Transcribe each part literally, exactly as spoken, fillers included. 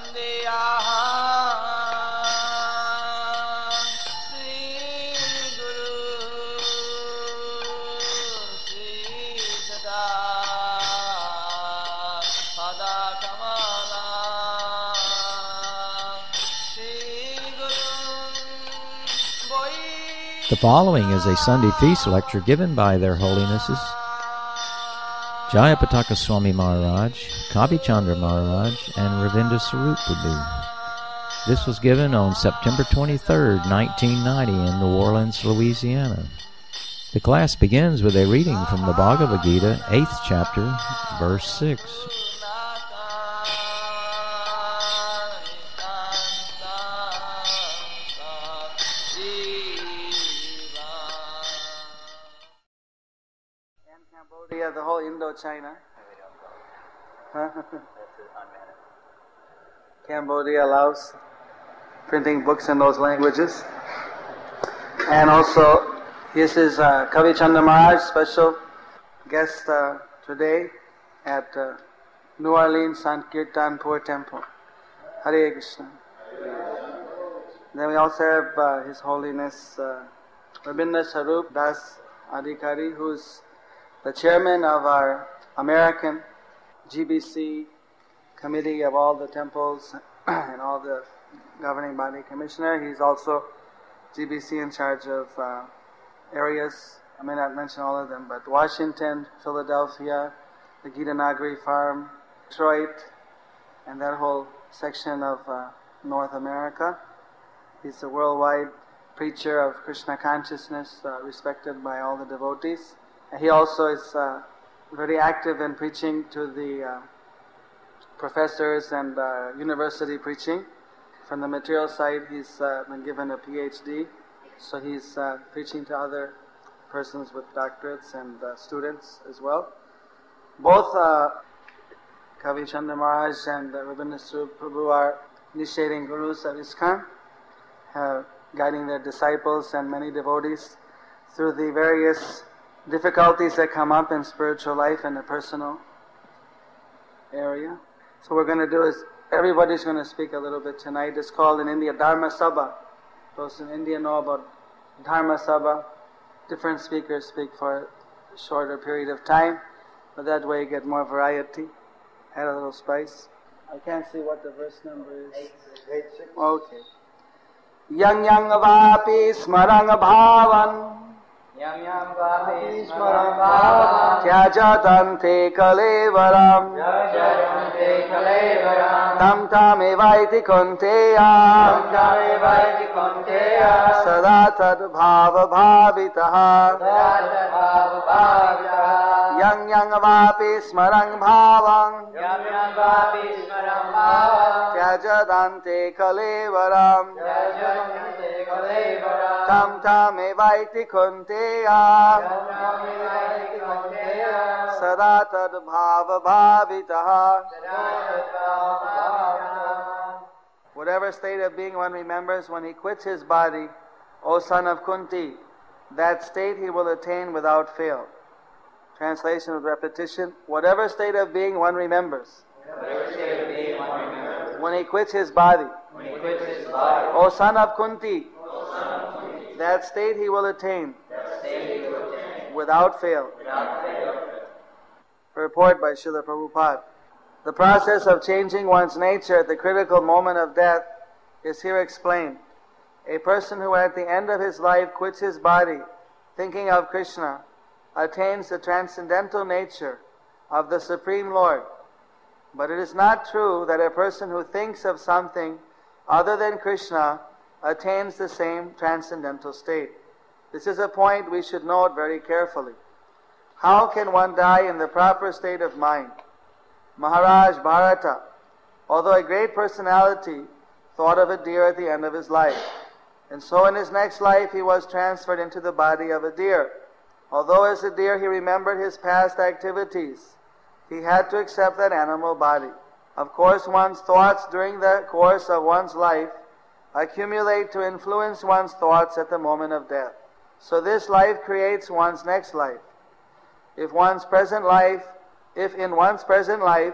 The following is a Sunday feast lecture given by Their Holinesses Jayapataka Swami Maharaj, Kavi Chandra Maharaj, and Ravinda Sarup Prabhu. This was given on September twenty-third, nineteen ninety in New Orleans, Louisiana. The class begins with a reading from the Bhagavad Gita, eighth chapter, verse six. Cambodia, the whole Indochina. Huh? Cambodia allows printing books in those languages. And also, this is uh, Kavi Chandra Maharaj, special guest uh, today at uh, New Orleans Sankirtanpur Temple. Hare Krishna. Then we also have uh, His Holiness uh, Ravinda Sarup Das Adhikari, who's the chairman of our American G B C committee of all the temples and all the governing body commissioner. He's also G B C in charge of uh, areas, I may not mention all of them, but Washington, Philadelphia, the Gita Nagari Farm, Detroit, and that whole section of uh, North America. He's a worldwide preacher of Krishna consciousness, uh, respected by all the devotees. He also is uh, very active in preaching to the uh, professors and uh, university preaching. From the material side, he's uh, been given a P H D, so he's uh, preaching to other persons with doctorates and uh, students as well. Both uh, Kavi Chandra Maharaj and uh, Ravinda Sarup Prabhu are initiating gurus of ISKCON, uh, guiding their disciples and many devotees through the various difficulties that come up in spiritual life and the personal area. So what we're going to do is, everybody's going to speak a little bit tonight. It's called in India Dharma Sabha. Those in India know about Dharma Sabha. Different speakers speak for a shorter period of time, but that way you get more variety. Add a little spice. I can't see what the verse number is. Eight, eight six. Okay. Yang yang vapi smarang bhavan Yam yam vapi smaram bhavam Tyajatante kalevaram Tyajatante kalevaram Tam tam evaiti konteya Tam tam evaiti konteya Sada tad bhava bhavitaha Sada tad bhava bhavitaha Yang yang vapi smarang bhavam Yam yam vapi smaram bhavam Tyajatante kalevaram Tyajatante kalevaram Tam tam evaiti konteya Sada tad bhava bhavitaha. Whatever state of being one remembers when he quits his body, O son of Kunti, that state he will attain without fail. Translation with repetition. Whatever state of being one remembers, when he quits his body, O son of Kunti, that state he will attain without fail. A report by Srila Prabhupada. The process of changing one's nature at the critical moment of death is here explained. A person who at the end of his life quits his body, thinking of Krishna, attains the transcendental nature of the Supreme Lord. But it is not true that a person who thinks of something other than Krishna attains the same transcendental state. This is a point we should note very carefully. How can one die in the proper state of mind? Maharaj Bharata, although a great personality, thought of a deer at the end of his life. And so in his next life he was transferred into the body of a deer. Although as a deer he remembered his past activities, he had to accept that animal body. Of course, one's thoughts during the course of one's life accumulate to influence one's thoughts at the moment of death. So this life creates one's next life. If one's present life, if in one's present life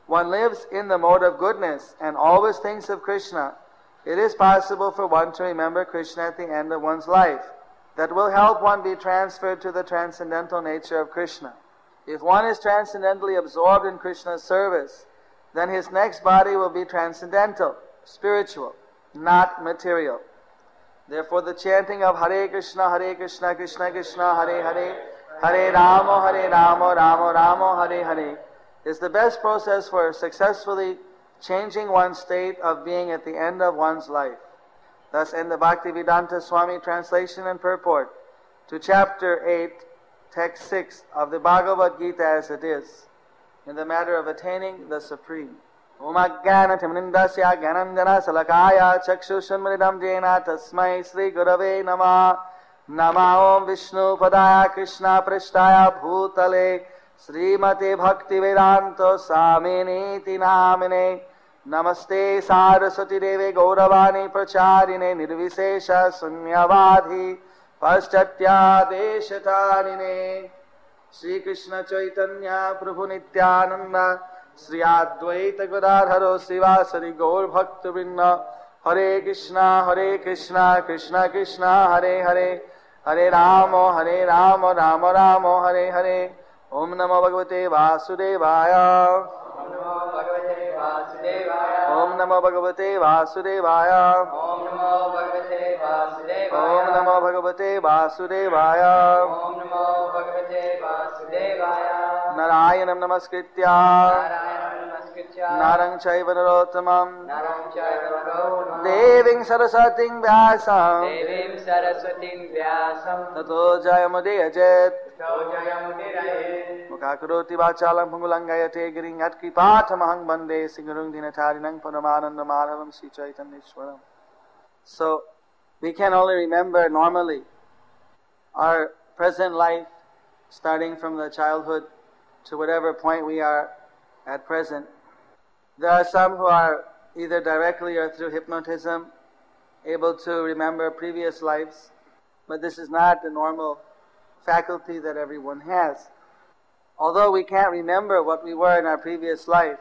one lives in the mode of goodness and always thinks of Krishna, it is possible for one to remember Krishna at the end of one's life. That will help one be transferred to the transcendental nature of Krishna. If one is transcendently absorbed in Krishna's service, then his next body will be transcendental, spiritual, not material. Therefore the chanting of Hare Krishna, Hare Krishna, Krishna Krishna, Hare Hare, Hare Rama, Hare Rama, Rama Rama, Hare Hare is the best process for successfully changing one's state of being at the end of one's life. Thus in the Bhaktivedanta Swami translation and purport to chapter eight, text six of the Bhagavad Gita as it is, in the matter of attaining the Supreme. Om Ajnana Timnindasya Gyananjana Salakaya Chakshushanmridam Jena Tasmai Sri Gurave Namah Nama Om Vishnu Padaya Krishna Prishtaya Bhutale Srimate Bhaktivedanta Swaminiti Namine Namaste Saraswati Deve Gauravani Pracharine Nirvisesha Sunyavadhi Paschatya Deshatarine Sri Krishna Chaitanya Prabhu Nityananda Sri Advaita Gadadharo Srivasari Gaur Bhakta Vrinda Hare Krishna Hare Krishna Krishna Krishna Hare Hare Hare Rama Hare Rama Rama Rama Hare Hare Om Namo Bhagavate Vasudevaya Om Namo Bhagavate Vasudevaya Om Namo Bhagavate Vasudevaya Om Namo Bhagavate Vasudevaya Om Namo Bhagavate Vasudevaya Narayanam Namaskritya Narayanam Namaskritya Narang Chaiva Narottamam Naram Chaiva Narottamam Deving Sarasating Vyasam Devim Saraswatim Vyasam Tato Jayamudayajit Tato Jayamudiraye Mukakaroti Vachalam Pungulangayate Giring Atkripatamahang Bande Singarung Dinatarinang Paramananda Madhavam Sri Chaitanyeshwaram. So, we can only remember normally our present life, starting from the childhood to whatever point we are at present. There are some who are either directly or through hypnotism able to remember previous lives, but this is not the normal faculty that everyone has. Although we can't remember what we were in our previous life,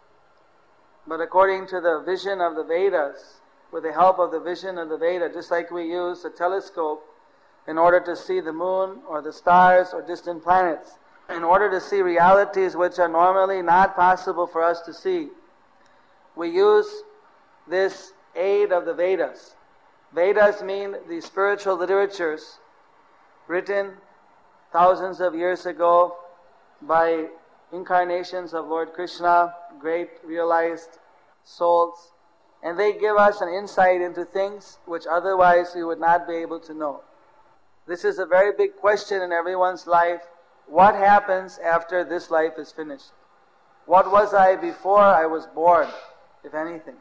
but according to the vision of the Vedas, with the help of the vision of the Veda, just like we use a telescope in order to see the moon or the stars or distant planets, in order to see realities which are normally not possible for us to see, we use this aid of the Vedas. Vedas mean the spiritual literatures written thousands of years ago by incarnations of Lord Krishna, great realized souls, and they give us an insight into things which otherwise we would not be able to know. This is a very big question in everyone's life. What happens after this life is finished? What was I before I was born, if anything?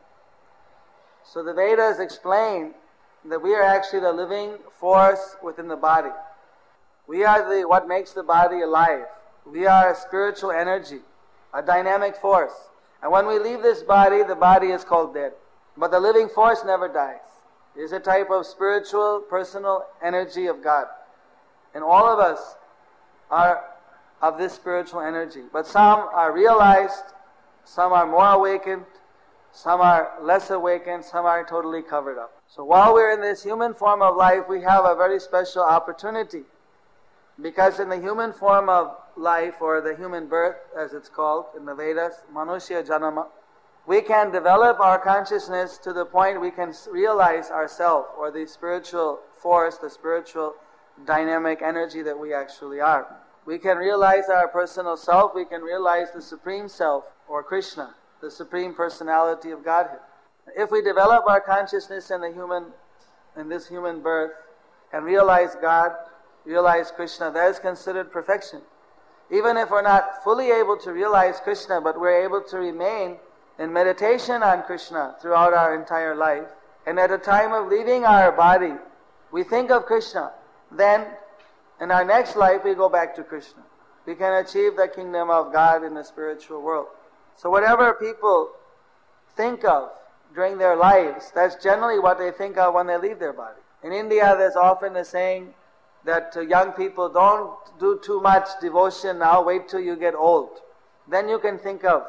So the Vedas explain that we are actually the living force within the body. We are the what makes the body alive. We are a spiritual energy, a dynamic force. And when we leave this body, the body is called dead. But the living force never dies. It is a type of spiritual, personal energy of God. And all of us are of this spiritual energy. But some are realized, some are more awakened, some are less awakened, some are totally covered up. So while we're in this human form of life, we have a very special opportunity. Because in the human form of life, or the human birth as it's called in the Vedas, Manushya Janama, we can develop our consciousness to the point we can realize ourself, or the spiritual force, the spiritual dynamic energy that we actually are. We can realize our personal self, we can realize the Supreme Self, or Krishna, the Supreme Personality of Godhead. If we develop our consciousness in the human, in this human birth, and realize God, realize Krishna, that is considered perfection. Even if we're not fully able to realize Krishna, but we're able to remain in meditation on Krishna throughout our entire life, and at the time of leaving our body, we think of Krishna, then in our next life we go back to Krishna. We can achieve the kingdom of God in the spiritual world. So whatever people think of during their lives, that's generally what they think of when they leave their body. In India, there's often a saying that to young people, don't do too much devotion now, wait till you get old. Then you can think of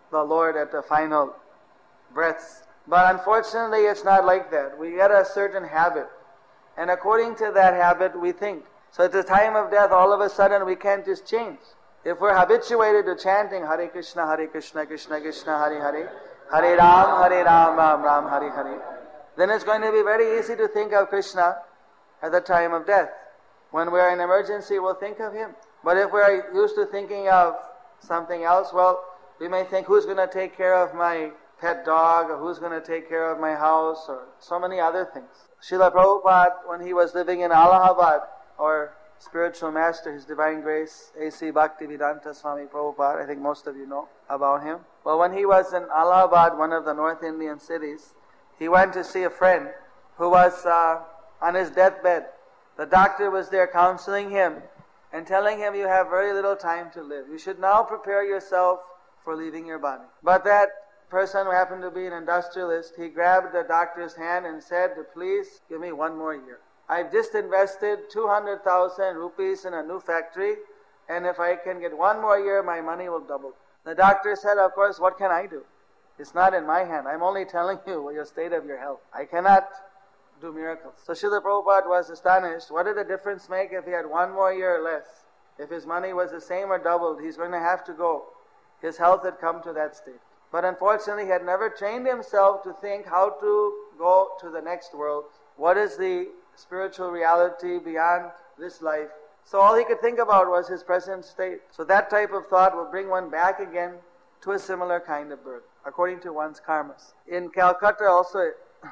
the Lord at the final breaths. But unfortunately, it's not like that. We get a certain habit, and according to that habit, we think. So at the time of death, all of a sudden, we can't just change. If we're habituated to chanting Hare Krishna, Hare Krishna, Krishna Krishna, Hare Hare, Hare Ram, Hare Ram, Ram Ram, Hare Hare, then it's going to be very easy to think of Krishna at the time of death. When we're in emergency, we'll think of Him. But if we're used to thinking of something else, well, we may think, who's going to take care of my pet dog, or who's going to take care of my house, or so many other things. Srila Prabhupada, when he was living in Allahabad, our spiritual master, His Divine Grace, A C Bhaktivedanta Swami Prabhupada, I think most of you know about him. Well, when he was in Allahabad, one of the North Indian cities, he went to see a friend who was uh, on his deathbed. The doctor was there counseling him and telling him, you have very little time to live. You should now prepare yourself for leaving your body. But that person who happened to be an industrialist, he grabbed the doctor's hand and said, please give me one more year. I've just invested two hundred thousand rupees in a new factory, and if I can get one more year, my money will double. The doctor said, of course, what can I do? It's not in my hand. I'm only telling you your state of your health. I cannot do miracles. So Srila Prabhupada was astonished. What did the difference make if he had one more year or less? If his money was the same or doubled, he's going to have to go. His health had come to that state. But unfortunately, he had never trained himself to think how to go to the next world. What is the spiritual reality beyond this life? So all he could think about was his present state. So that type of thought will bring one back again to a similar kind of birth, according to one's karmas. In Calcutta also,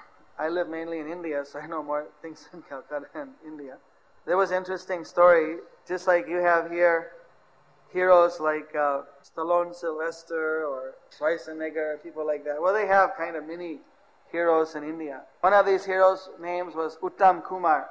I live mainly in India, so I know more things in Calcutta and India. There was an interesting story, just like you have here, heroes like uh, Stallone, Sylvester, or Schwarzenegger, people like that. Well, they have kind of mini heroes in India. One of these heroes' names was Uttam Kumar.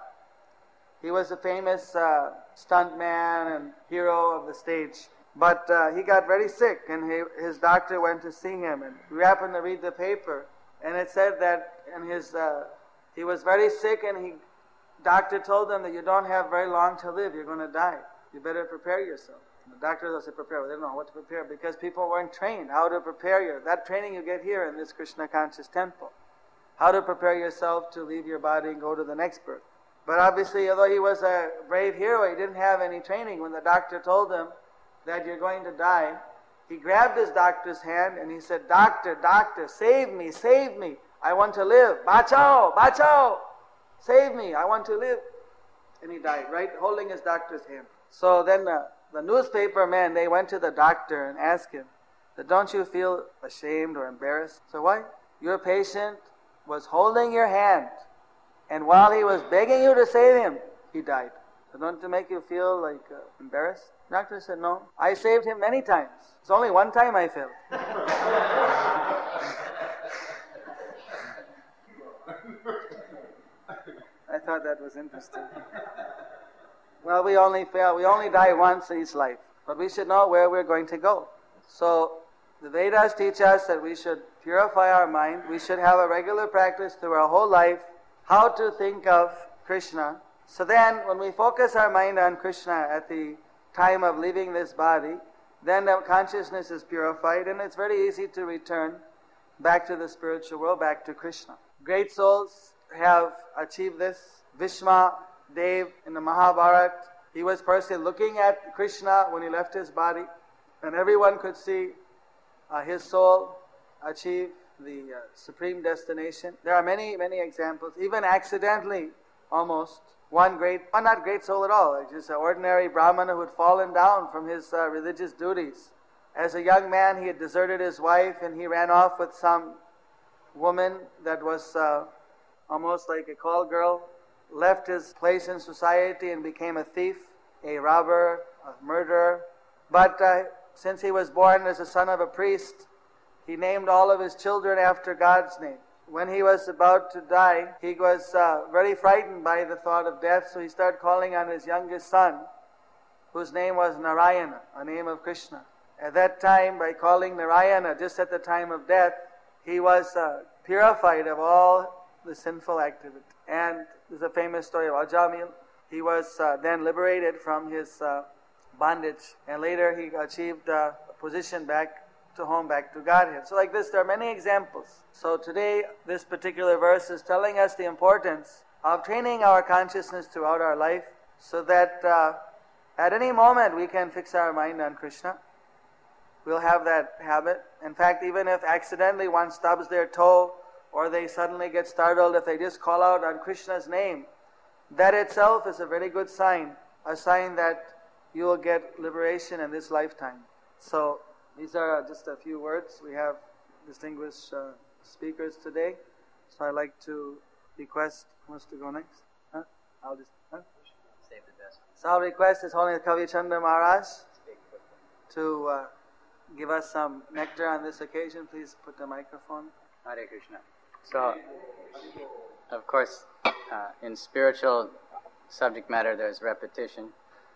He was a famous uh, stuntman and hero of the stage. But uh, he got very sick, and he, his doctor went to see him. And we happened to read the paper, and it said that in his uh, he was very sick, and he doctor told him that you don't have very long to live. You're going to die. You better prepare yourself. And the doctor doesn't prepare. Well, they don't know what to prepare because people weren't trained how to prepare you. That training you get here in this Krishna conscious temple. How to prepare yourself to leave your body and go to the next birth. But obviously, although he was a brave hero, he didn't have any training. When the doctor told him that you're going to die, he grabbed his doctor's hand and he said, Doctor, doctor, save me, save me. I want to live. Bachao, bachao. Save me, I want to live. And he died, right? Holding his doctor's hand. So then the, the newspaper men, they went to the doctor and asked him, don't you feel ashamed or embarrassed? So why? Your patient was holding your hand, and while he was begging you to save him, he died. So don't it make you feel like uh, embarrassed? The doctor said, no, I saved him many times. It's only one time I failed. I thought that was interesting. Well, we only fail, we only die once in each life, but we should know where we're going to go. So the Vedas teach us that we should purify our mind. We should have a regular practice through our whole life, how to think of Krishna. So then, when we focus our mind on Krishna at the time of leaving this body, then the consciousness is purified, and it's very easy to return back to the spiritual world, back to Krishna. Great souls have achieved this. Bhishma Dev in the Mahabharata, he was personally looking at Krishna when he left his body, and everyone could see uh, his soul achieve the uh, supreme destination. There are many, many examples, even accidentally, almost. One great, well, not great soul at all, just an ordinary Brahmana who had fallen down from his uh, religious duties. As a young man, he had deserted his wife and he ran off with some woman that was uh, almost like a call girl, left his place in society and became a thief, a robber, a murderer. But uh, since he was born as a son of a priest, he named all of his children after God's name. When he was about to die, he was uh, very frightened by the thought of death, so he started calling on his youngest son, whose name was Narayana, a name of Krishna. At that time, by calling Narayana, just at the time of death, he was uh, purified of all the sinful activity. And there's a famous story of Ajamil. He was uh, then liberated from his uh, bondage, and later he achieved uh, a position back to home, back to Godhead. So like this, there are many examples. So today, this particular verse is telling us the importance of training our consciousness throughout our life so that uh, at any moment we can fix our mind on Krishna. We'll have that habit. In fact, even if accidentally one stubs their toe or they suddenly get startled, if they just call out on Krishna's name, that itself is a very good sign, a sign that you will get liberation in this lifetime. So these are just a few words. We have distinguished uh, speakers today. So I'd like to request, who wants to go next? Huh? I'll just, huh? Save the best. So I'll request His Holiness Kavi Chandra Maharaj to uh, give us some nectar on this occasion. Please put the microphone. Hare Krishna. So, of course, uh, in spiritual subject matter there's repetition,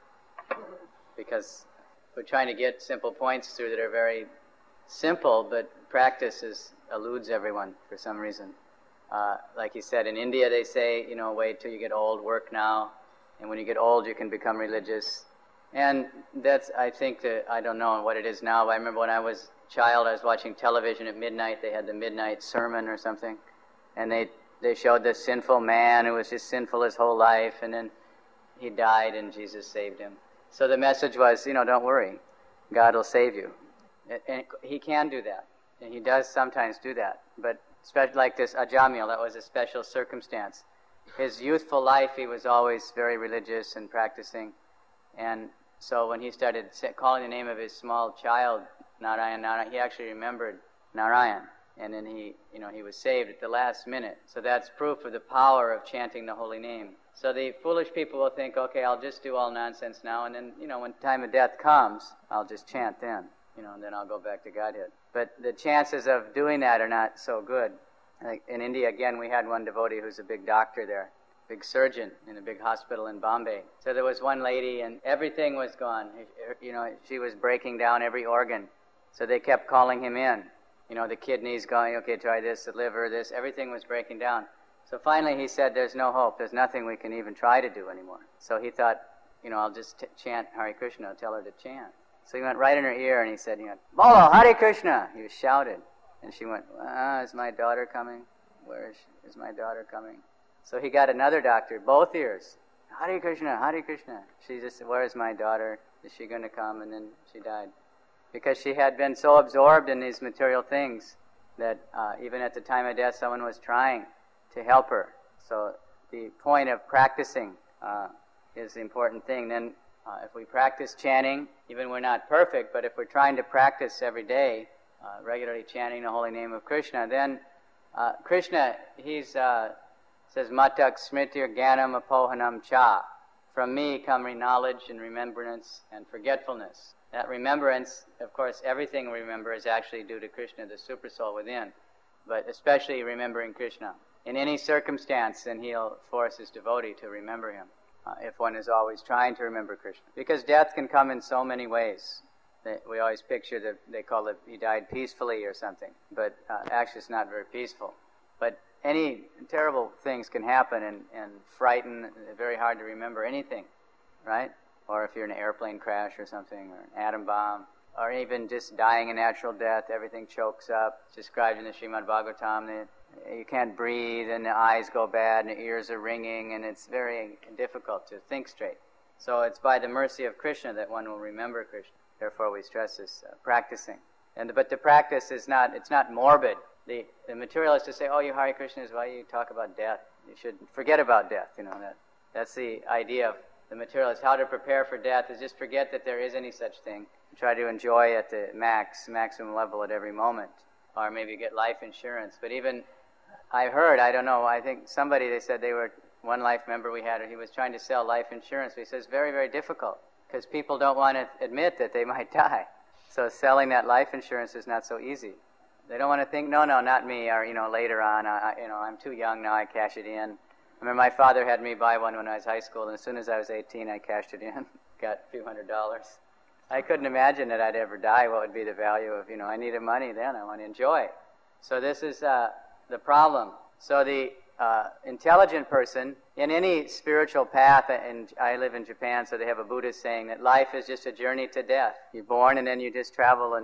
because we're trying to get simple points through that are very simple, but practice is, eludes everyone for some reason. Uh, like he said, in India they say, you know, wait till you get old, work now, and when you get old you can become religious. And that's, I think, that, I don't know what it is now, but I remember when I was a child I was watching television at midnight. They had the midnight sermon or something, and they they showed this sinful man who was just sinful his whole life, and then he died and Jesus saved him. So the message was, you know, don't worry, God will save you. And he can do that, and he does sometimes do that. But especially like this Ajamil, that was a special circumstance. His youthful life, he was always very religious and practicing. And so when he started calling the name of his small child, Narayan, Narayan, he actually remembered Narayan. And then he, you know, he was saved at the last minute. So that's proof of the power of chanting the holy name. So the foolish people will think, okay, I'll just do all nonsense now, and then, you know, when time of death comes, I'll just chant then, you know, and then I'll go back to Godhead. But the chances of doing that are not so good. Like in India, again, we had one devotee who's a big doctor there, big surgeon in a big hospital in Bombay. So there was one lady, and everything was gone. You know, she was breaking down every organ. So they kept calling him in. You know, the kidneys going, okay, try this, the liver, this, everything was breaking down. So finally he said, there's no hope, there's nothing we can even try to do anymore. So he thought, you know, I'll just t- chant Hare Krishna, tell her to chant. So he went right in her ear and he said, you know, Bolo, Hare Krishna! He was shouted. And she went, ah, is my daughter coming? Where is she? Is my daughter coming? So he got another doctor, both ears. Hare Krishna, Hare Krishna. She just said, where is my daughter? Is she going to come? And then she died. Because she had been so absorbed in these material things that uh, even at the time of death, someone was trying to help her. So the point of practicing uh, is the important thing. Then uh, if we practice chanting, even we're not perfect, but if we're trying to practice every day, uh, regularly chanting the holy name of Krishna, then uh, Krishna, he's uh, says, Matak smritir gyanam apohanam cha. From me come knowledge and remembrance and forgetfulness. That remembrance, of course, everything we remember is actually due to Krishna, the Supersoul within, but especially remembering Krishna. In any circumstance, then he'll force his devotee to remember him, uh, if one is always trying to remember Krishna. Because death can come in so many ways. They, we always picture that they call it, he died peacefully or something, but uh, actually it's not very peaceful. But any terrible things can happen and, and frighten, very hard to remember anything, right? Or if you're in an airplane crash or something, or an atom bomb, or even just dying a natural death, everything chokes up. It's described in the Srimad Bhagavatam that you can't breathe, and the eyes go bad, and the ears are ringing, and it's very difficult to think straight. So it's by the mercy of Krishna that one will remember Krishna. Therefore we stress this uh, practicing. And But the practice is not, it's not morbid. The, the materialists just say, oh, you Hare Krishnas, why you talk about death? You should forget about death, you know. that That's the idea of the materialist. How to prepare for death is just forget that there is any such thing. Try to enjoy at the max, maximum level at every moment. Or maybe get life insurance. But even, I heard, I don't know, I think somebody, they said they were, one life member we had, he was trying to sell life insurance. He says, very, very difficult, because people don't want to admit that they might die. So selling that life insurance is not so easy. They don't want to think, no, no, not me, or, you know, later on, I, you know, I'm too young now, I cash it in. I remember my father had me buy one when I was high school, and as soon as I was eighteen, I cashed it in, got a few hundred dollars. I couldn't imagine that I'd ever die. What would be the value of, you know, I needed money then, I want to enjoy it. So this is uh, the problem. So the uh, intelligent person, in any spiritual path, and I live in Japan, so they have a Buddhist saying that life is just a journey to death. You're born and then you just travel and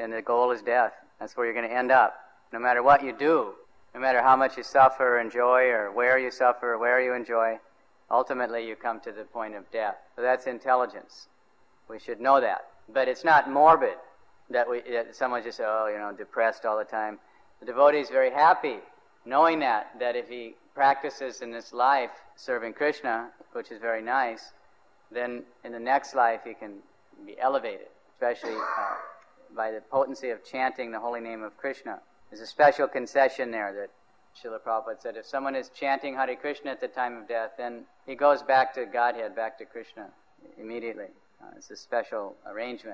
and the goal is death. That's where you're going to end up. No matter what you do, no matter how much you suffer or enjoy, or where you suffer or where you enjoy, ultimately you come to the point of death. So that's intelligence. We should know that. But it's not morbid that we that someone just, oh, you know, depressed all the time. The devotee is very happy knowing that, that if he practices in this life serving Krishna, which is very nice, then in the next life he can be elevated, especially uh, by the potency of chanting the holy name of Krishna. There's a special concession there that Srila Prabhupada said, if someone is chanting Hare Krishna at the time of death, then he goes back to Godhead, back to Krishna immediately. Uh, it's a special arrangement.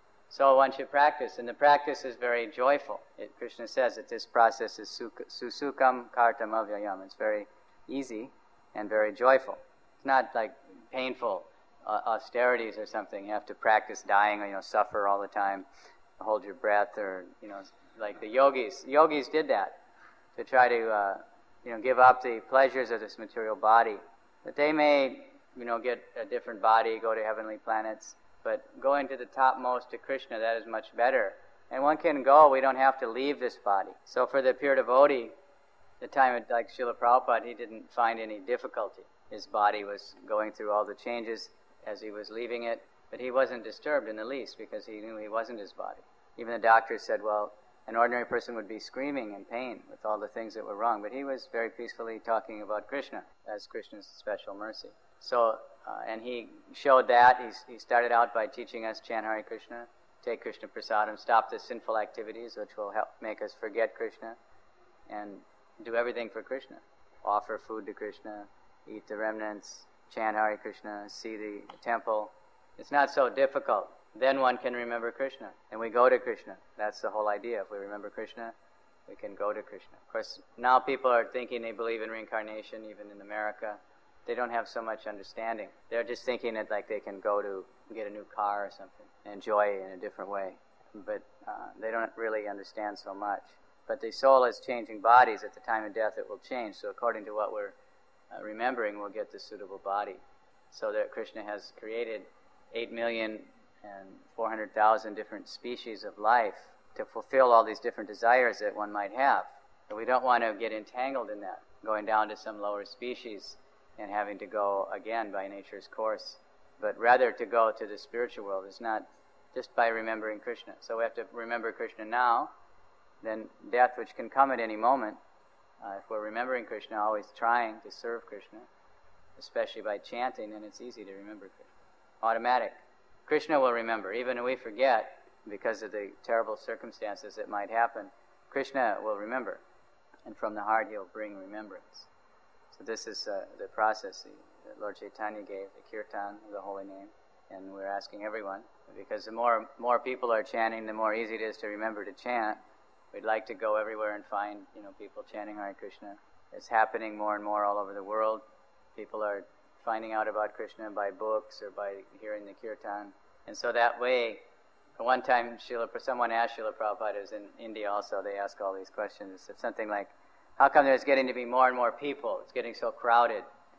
So one should practice, and the practice is very joyful. It, Krishna says that this process is susukam kartam avyayam. It's very easy and very joyful. It's not like painful uh, austerities or something. You have to practice dying or, you know, suffer all the time, hold your breath, or, you know, like the yogis. Yogis did that to try to, uh, you know, give up the pleasures of this material body. That they may, you know, get a different body, go to heavenly planets, but going to the topmost to Krishna, that is much better. And one can go, we don't have to leave this body. So for the pure devotee, the time of, like Srila Prabhupada, he didn't find any difficulty. His body was going through all the changes as he was leaving it, but he wasn't disturbed in the least because he knew he wasn't his body. Even the doctor said, well, an ordinary person would be screaming in pain with all the things that were wrong, but he was very peacefully talking about Krishna as Krishna's special mercy. So, uh, and he showed that. He's, he started out by teaching us chant Hare Krishna, take Krishna Prasadam, stop the sinful activities which will help make us forget Krishna, and do everything for Krishna. Offer food to Krishna, eat the remnants, chant Hare Krishna, see the temple. It's not so difficult. Then one can remember Krishna, and we go to Krishna. That's the whole idea. If we remember Krishna, we can go to Krishna. Of course, now people are thinking they believe in reincarnation, even in America. They don't have so much understanding. They're just thinking that like they can go to get a new car or something, and enjoy it in a different way. But uh, they don't really understand so much. But the soul is changing bodies. At the time of death, it will change. So according to what we're uh, remembering, we'll get the suitable body. So that Krishna has created eight million and four hundred thousand different species of life to fulfill all these different desires that one might have. But we don't want to get entangled in that, going down to some lower species and having to go again by nature's course. But rather to go to the spiritual world is not just by remembering Krishna. So we have to remember Krishna now, then death, which can come at any moment, uh, if we're remembering Krishna, always trying to serve Krishna, especially by chanting, then it's easy to remember Krishna. Automatic. Krishna will remember. Even if we forget, because of the terrible circumstances that might happen, Krishna will remember. And from the heart, he'll bring remembrance. So this is uh, the process that Lord Chaitanya gave, the kirtan of the holy name. And we're asking everyone, because the more more people are chanting, the more easy it is to remember to chant. We'd like to go everywhere and find, you know, people chanting Hare Krishna. It's happening more and more all over the world. People are finding out about Krishna by books or by hearing the kirtan. And so that way, one time Srila, someone asked Srila Prabhupada, who's in India also, they ask all these questions. It's something like, how come there's getting to be more and more people? It's getting so crowded,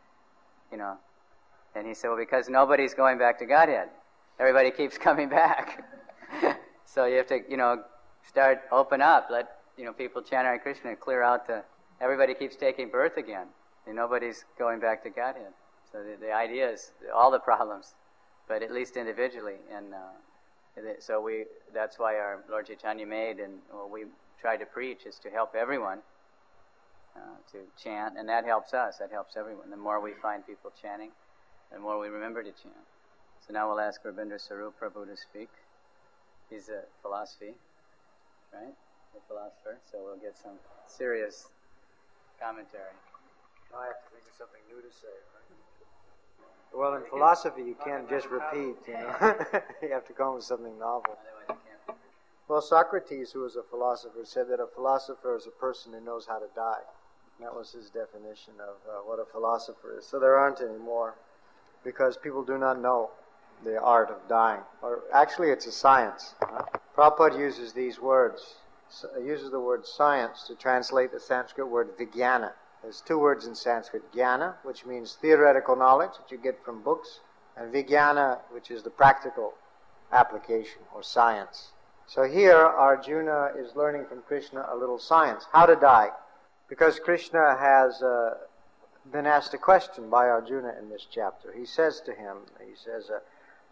you know. And he said, well, because nobody's going back to Godhead. Everybody keeps coming back. So you have to, you know, start, open up, let, you know, people chant Hare Krishna, clear out the, everybody keeps taking birth again, and nobody's going back to Godhead. So the, the idea is all the problems, but at least individually. And uh, so we, that's why our Lord Chaitanya made, and what we try to preach is to help everyone uh, to chant, and that helps us, that helps everyone. The more we find people chanting, the more we remember to chant. So now we'll ask Rabindra Sarup Prabhu to speak. He's a philosophy, right? A philosopher, so we'll get some serious commentary. Now I have to think of something new to say, right? Well, in philosophy, you can't just repeat, you know. You have to come up with something novel. Well, Socrates, who was a philosopher, said that a philosopher is a person who knows how to die. That was his definition of uh, what a philosopher is. So there aren't any more, because people do not know the art of dying. Or actually, it's a science. Huh? Prabhupada uses these words, so, uh, uses the word science to translate the Sanskrit word vijnana. There's two words in Sanskrit, jnana, which means theoretical knowledge that you get from books, and vijnana, which is the practical application or science. So here Arjuna is learning from Krishna a little science, how to die. Because Krishna has uh, been asked a question by Arjuna in this chapter. He says to him, he says, uh,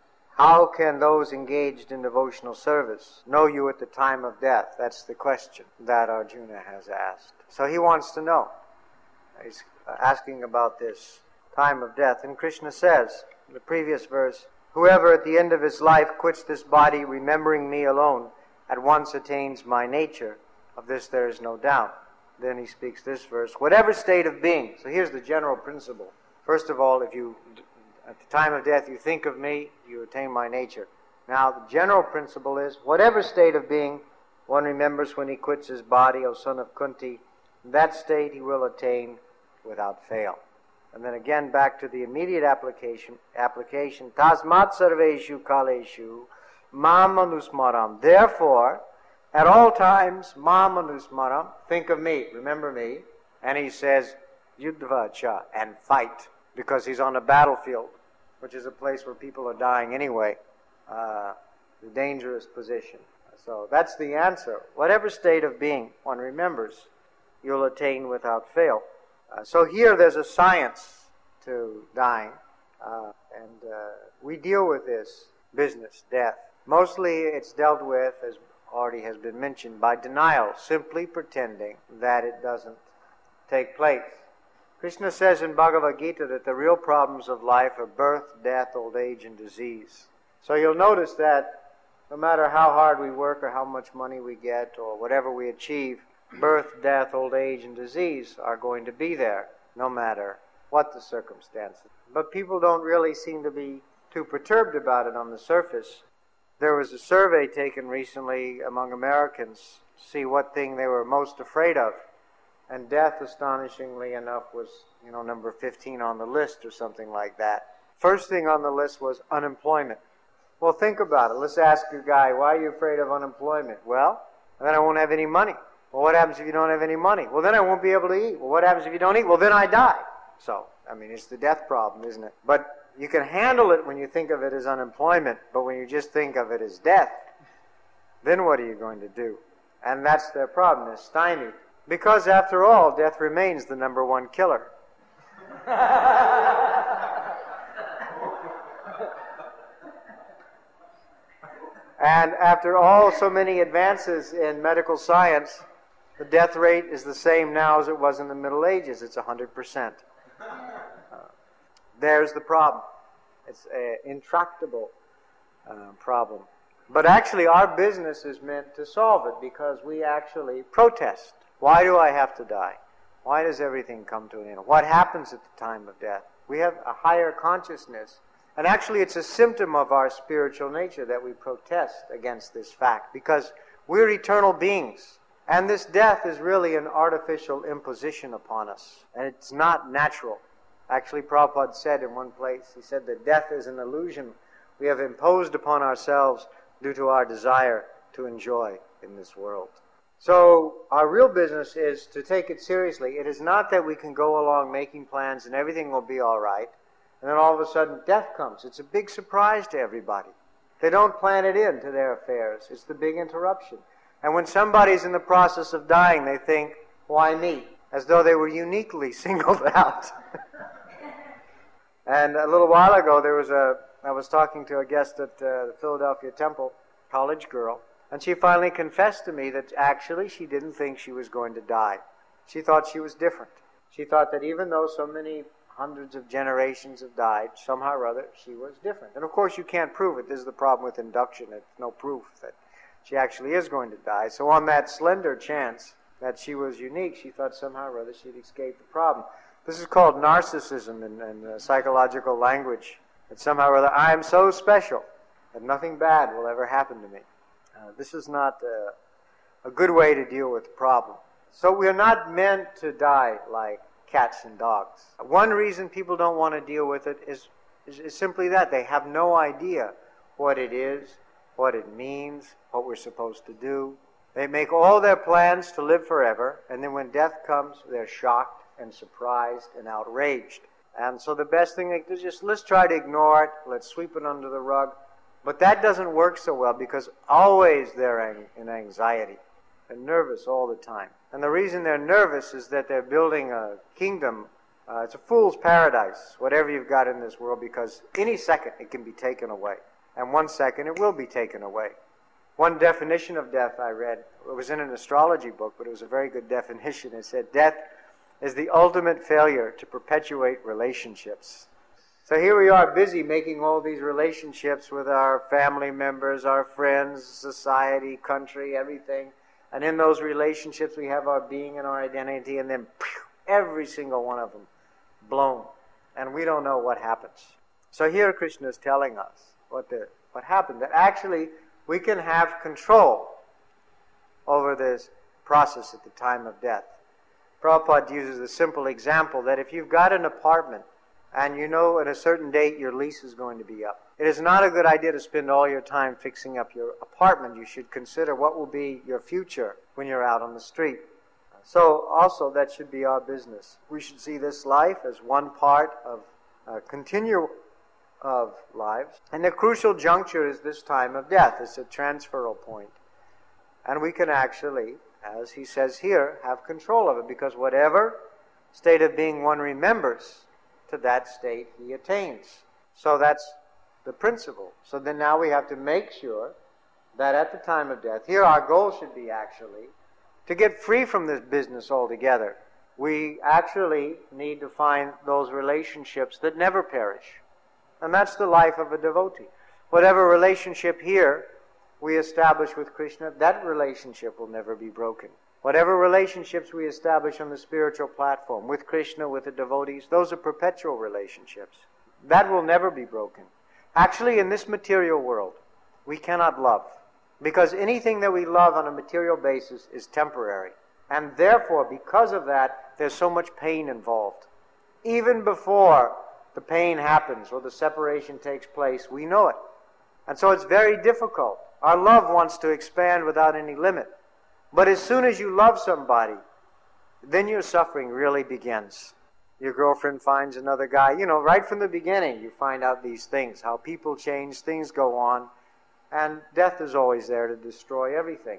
how can those engaged in devotional service know you at the time of death? That's the question that Arjuna has asked. So he wants to know. He's asking about this time of death. And Krishna says in the previous verse, whoever at the end of his life quits this body, remembering me alone, at once attains my nature. Of this there is no doubt. Then he speaks this verse, whatever state of being. So here's the general principle. First of all, if you, at the time of death, you think of me, you attain my nature. Now, the general principle is, whatever state of being one remembers when he quits his body, O son of Kunti, that state he will attain without fail. And then again, back to the immediate application, application, tasmat sarveshu kaleshu, mam manusmaram. Therefore, at all times, mam manusmaram, think of me, remember me. And he says, yudva cha, and fight, because he's on a battlefield, which is a place where people are dying anyway, uh, a dangerous position. So that's the answer. Whatever state of being one remembers, you'll attain without fail. Uh, so here there's a science to dying, uh, and uh, we deal with this business, death. Mostly it's dealt with, as already has been mentioned, by denial, simply pretending that it doesn't take place. Krishna says in Bhagavad Gita that the real problems of life are birth, death, old age, and disease. So you'll notice that no matter how hard we work or how much money we get or whatever we achieve, birth, death, old age, and disease are going to be there, no matter what the circumstances. But people don't really seem to be too perturbed about it on the surface. There was a survey taken recently among Americans to see what thing they were most afraid of. And death, astonishingly enough, was, you know, number fifteen on the list or something like that. First thing on the list was unemployment. Well, think about it. Let's ask a guy, why are you afraid of unemployment? Well, then I won't have any money. Well, what happens if you don't have any money? Well, then I won't be able to eat. Well, what happens if you don't eat? Well, then I die. So, I mean, it's the death problem, isn't it? But you can handle it when you think of it as unemployment, but when you just think of it as death, then what are you going to do? And that's their problem, is stymied. Because, after all, death remains the number one killer. And after all so many advances in medical science, the death rate is the same now as it was in the Middle Ages. It's one hundred percent. Uh, there's the problem. It's an intractable uh, problem. But actually, our business is meant to solve it because we actually protest. Why do I have to die? Why does everything come to an end? What happens at the time of death? We have a higher consciousness. And actually, it's a symptom of our spiritual nature that we protest against this fact, because we're eternal beings. And this death is really an artificial imposition upon us. And it's not natural. Actually, Prabhupada said in one place, he said that death is an illusion we have imposed upon ourselves due to our desire to enjoy in this world. So our real business is to take it seriously. It is not that we can go along making plans and everything will be all right, and then all of a sudden death comes. It's a big surprise to everybody. They don't plan it into their affairs. It's the big interruption. And when somebody's in the process of dying, they think, why me? As though they were uniquely singled out. And a little while ago, there was a, I was talking to a guest at uh, the Philadelphia Temple, college girl, and she finally confessed to me that actually she didn't think she was going to die. She thought she was different. She thought that even though so many hundreds of generations have died, somehow or other, she was different. And of course, you can't prove it. This is the problem with induction. It's no proof that she actually is going to die. So on that slender chance that she was unique, she thought somehow or other she'd escape the problem. This is called narcissism in, in uh, psychological language. That somehow or other, I am so special that nothing bad will ever happen to me. Uh, this is not uh, a good way to deal with the problem. So we are not meant to die like cats and dogs. One reason people don't want to deal with it is, is, is simply that. They have no idea what it is, what it means, what we're supposed to do. They make all their plans to live forever, and then when death comes, they're shocked and surprised and outraged. And so the best thing they do is just, let's try to ignore it, let's sweep it under the rug, But that doesn't work so well because always they're in anxiety. They're nervous all the time. And the reason they're nervous is that they're building a kingdom. Uh, it's a fool's paradise, whatever you've got in this world, because any second it can be taken away. And one second it will be taken away. One definition of death I read, it was in an astrology book, but it was a very good definition. It said, death is the ultimate failure to perpetuate relationships. So here we are busy making all these relationships with our family members, our friends, society, country, everything. And in those relationships we have our being and our identity, and then phew, every single one of them blown. And we don't know what happens. So here Krishna is telling us what the what happened. That actually we can have control over this process at the time of death. Prabhupada uses a simple example that if you've got an apartment and you know at a certain date your lease is going to be up, it is not a good idea to spend all your time fixing up your apartment. You should consider what will be your future when you're out on the street. So also that should be our business. We should see this life as one part of a continuum of lives. And the crucial juncture is this time of death. It's a transferal point. And we can actually, as he says here, have control of it, because whatever state of being one remembers, to that state he attains. So that's the principle. So then now we have to make sure that at the time of death, here our goal should be actually to get free from this business altogether. We actually need to find those relationships that never perish. And that's the life of a devotee. Whatever relationship here we establish with Krishna, that relationship will never be broken. Whatever relationships we establish on the spiritual platform, with Krishna, with the devotees, those are perpetual relationships. That will never be broken. Actually, in this material world, we cannot love, because anything that we love on a material basis is temporary. And therefore, because of that, there's so much pain involved. Even before the pain happens or the separation takes place, we know it. And so it's very difficult. Our love wants to expand without any limit. But as soon as you love somebody, then your suffering really begins. Your girlfriend finds another guy. You know, right from the beginning, you find out these things, how people change, things go on, and death is always there to destroy everything.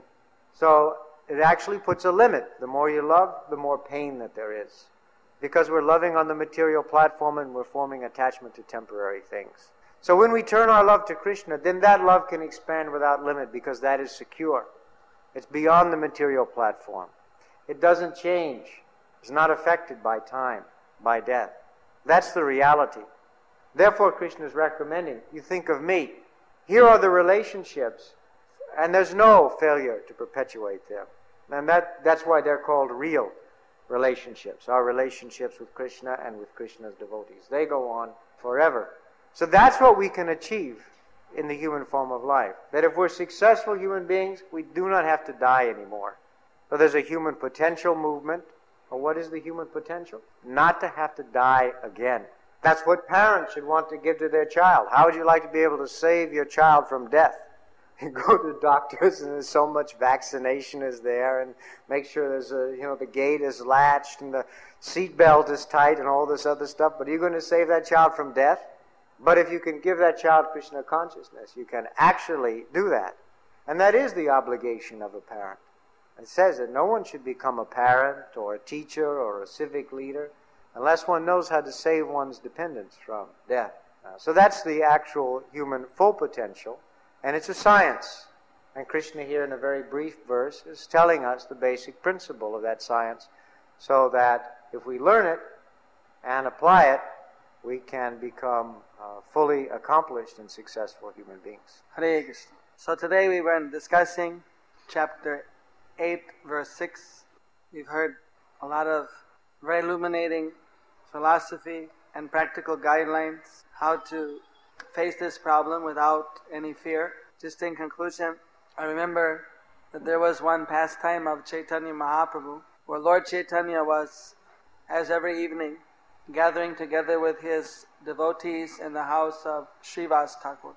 So it actually puts a limit. The more you love, the more pain that there is. Because we're loving on the material platform and we're forming attachment to temporary things. So when we turn our love to Krishna, then that love can expand without limit, because that is secure. It's beyond the material platform. It doesn't change. It's not affected by time, by death. That's the reality. Therefore, Krishna is recommending, you think of me. Here are the relationships, and there's no failure to perpetuate them. And that, that's why they're called real relationships. Our relationships with Krishna and with Krishna's devotees. They go on forever. So that's what we can achieve in the human form of life. That if we're successful human beings, we do not have to die anymore. So there's a human potential movement. Well, what is the human potential? Not to have to die again. That's what parents should want to give to their child. How would you like to be able to save your child from death? You go to doctors and there's so much vaccination is there, and make sure there's a, you know, the gate is latched and the seat belt is tight and all this other stuff. But are you going to save that child from death? But if you can give that child Krishna consciousness, you can actually do that. And that is the obligation of a parent. It says that no one should become a parent or a teacher or a civic leader unless one knows how to save one's dependents from death. Uh, so that's the actual human full potential. And it's a science. And Krishna here in a very brief verse is telling us the basic principle of that science, so that if we learn it and apply it, we can become uh, fully accomplished and successful human beings. Hare Krishna. So today we were discussing chapter eight, verse six. We've heard a lot of very illuminating philosophy and practical guidelines, how to face this problem without any fear. Just in conclusion, I remember that there was one pastime of Chaitanya Mahaprabhu, where Lord Chaitanya was, as every evening, gathering together with his devotees in the house of Srivas Thakur.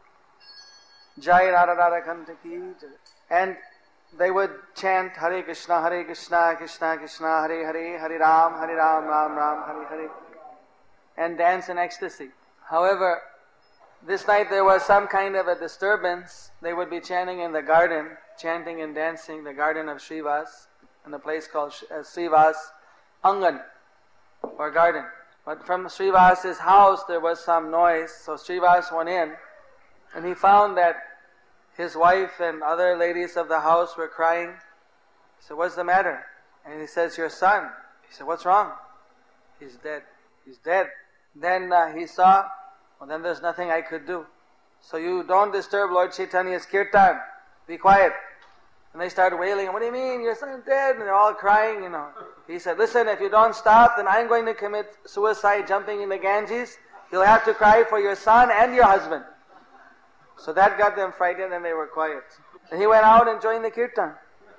Jai Radha Radha Kanta Ki Jai. And they would chant Hare Krishna, Hare Krishna, Krishna Krishna, Hare Hare, Hare Ram, Hare Ram, Ram Ram, Hare Hare, and dance in ecstasy. However, this night there was some kind of a disturbance. They would be chanting in the garden, chanting and dancing, the garden of Srivas, in a place called Srivas Angan, or garden. But from Srivas's house there was some noise, so Srivas went in, and he found that his wife and other ladies of the house were crying. He said, "What's the matter?" And he says, "Your son." He said, "What's wrong?" "He's dead." "He's dead." Then uh, he saw, well, then there's nothing I could do. So you don't disturb Lord Chaitanya's kirtan. Be quiet. And they started wailing, "What do you mean? Your son's dead?" And they're all crying, you know. He said, "Listen, if you don't stop, then I'm going to commit suicide jumping in the Ganges. You'll have to cry for your son and your husband." So that got them frightened and they were quiet. And he went out and joined the kirtan.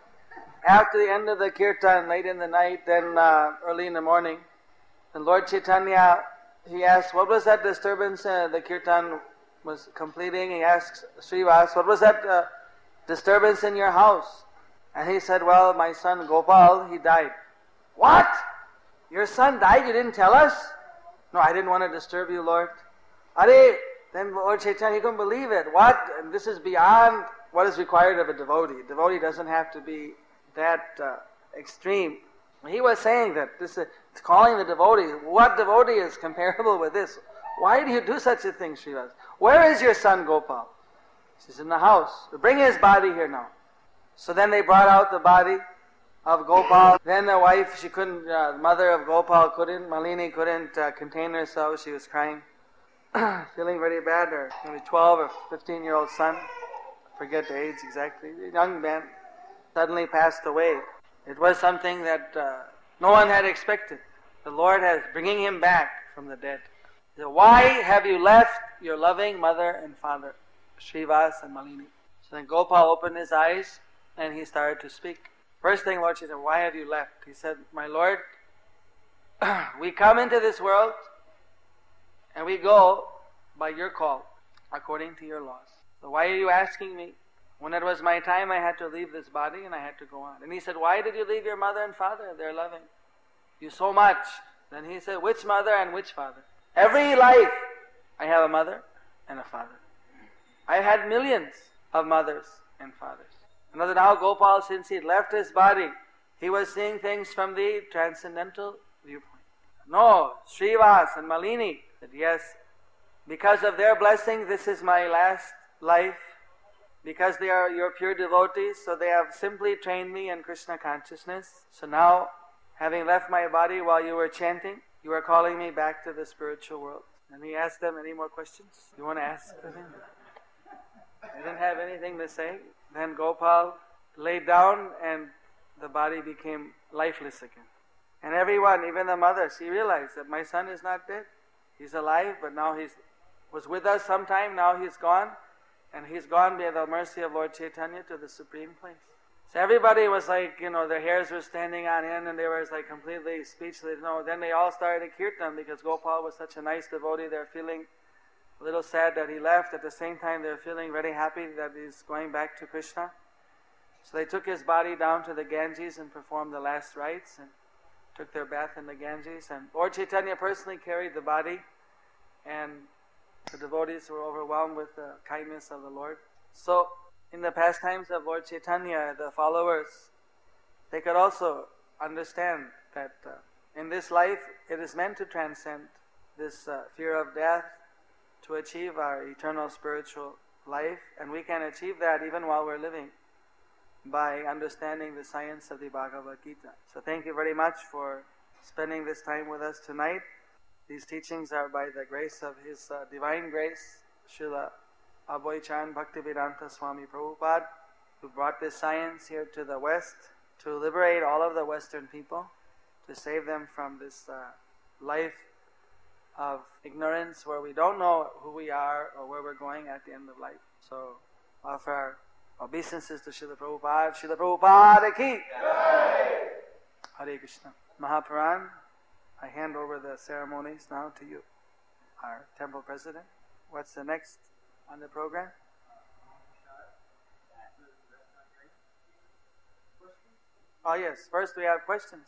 After the end of the kirtan, late in the night, then uh, early in the morning, and Lord Chaitanya, he asked, "What was that disturbance uh, the kirtan was completing?" He asked Srivas, "What was that uh, disturbance in your house?" And he said, "Well, my son Gopal, he died." "What? Your son died? You didn't tell us?" "No, I didn't want to disturb you, Lord." "Are," then Lord Chaitanya, he couldn't believe it. "What? And this is beyond what is required of a devotee. A devotee doesn't have to be that uh, extreme." He was saying that this is calling the devotee. What devotee is comparable with this? Why do you do such a thing, Srivas? "Where is your son Gopal?" He says, "In the house." "Bring his body here now." So then they brought out the body of Gopal. Then the wife, she couldn't, uh, the mother of Gopal couldn't, Malini couldn't uh, contain herself. She was crying, feeling very bad. Her maybe twelve or fifteen year old son, I forget the age exactly, a young man, suddenly passed away. It was something that uh, no one had expected. The Lord is bringing him back from the dead. He said, "Why have you left your loving mother and father, Srivas and Malini?" So then Gopal opened his eyes and he started to speak. First thing, Lord, she said, "Why have you left?" He said, "My Lord, we come into this world and we go by your call, according to your laws. So why are you asking me? When it was my time, I had to leave this body and I had to go on." And he said, "Why did you leave your mother and father? They're loving you so much." Then he said, "Which mother and which father? Every life I have a mother and a father. I've had millions of mothers and fathers." And now Gopal, since he left his body, he was seeing things from the transcendental viewpoint. "No, Srivas and Malini said, yes, because of their blessing, this is my last life. Because they are your pure devotees, so they have simply trained me in Krishna consciousness. So now, having left my body while you were chanting, you are calling me back to the spiritual world." And he asked them, "Any more questions? You want to ask them?" They didn't have anything to say. Then Gopal lay down and the body became lifeless again. And everyone, even the mother, she realized that my son is not dead. He's alive, but now he was with us sometime, now he's gone. And he's gone by the mercy of Lord Chaitanya to the supreme place. So everybody was like, you know, their hairs were standing on end and they were like completely speechless. No, then they all started kirtan because Gopal was such a nice devotee. They're feeling a little sad that he left. At the same time, they're feeling very happy that he's going back to Krishna. So they took his body down to the Ganges and performed the last rites and took their bath in the Ganges. And Lord Chaitanya personally carried the body, and the devotees were overwhelmed with the kindness of the Lord. So, in the pastimes of Lord Chaitanya, the followers, they could also understand that uh, in this life, it is meant to transcend this uh, fear of death to achieve our eternal spiritual life, and we can achieve that even while we're living by understanding the science of the Bhagavad Gita. So thank you very much for spending this time with us tonight. These teachings are by the grace of His uh, Divine Grace, Srila Abhay-chan Bhaktivedanta Swami Prabhupada, who brought this science here to the West to liberate all of the Western people, to save them from this uh, life of ignorance where we don't know who we are or where we're going at the end of life. So offer our obeisances to Srila Prabhupada. Srila Prabhupada ki! Hare Krishna. Mahapuran, I hand over the ceremonies now to you, our temple president. What's the next on the program? Oh yes, first we have questions.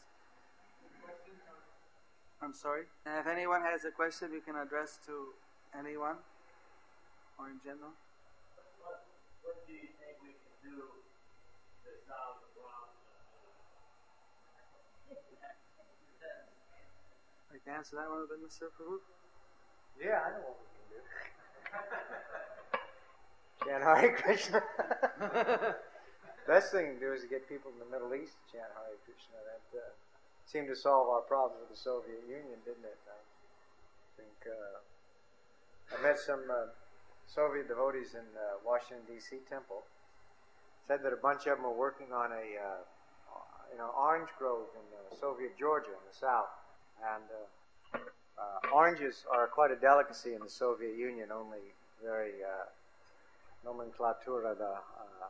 I'm sorry. And if anyone has a question, you can address to anyone. or in general? What, what do you think we can do to solve the problem? Like to answer that one a bit, Mister Prabhu? Yeah, I know what we can do. Chant Hare Krishna. Best thing to do is to get people in the Middle East to chant Hare Krishna. That uh, seemed to solve our problems with the Soviet Union, didn't it? I think uh, I met some uh, Soviet devotees in uh, Washington D C temple. Said that a bunch of them were working on a uh, you know orange grove in uh, Soviet Georgia in the south, and uh, uh, oranges are quite a delicacy in the Soviet Union. Only very uh, nomenclatura the uh,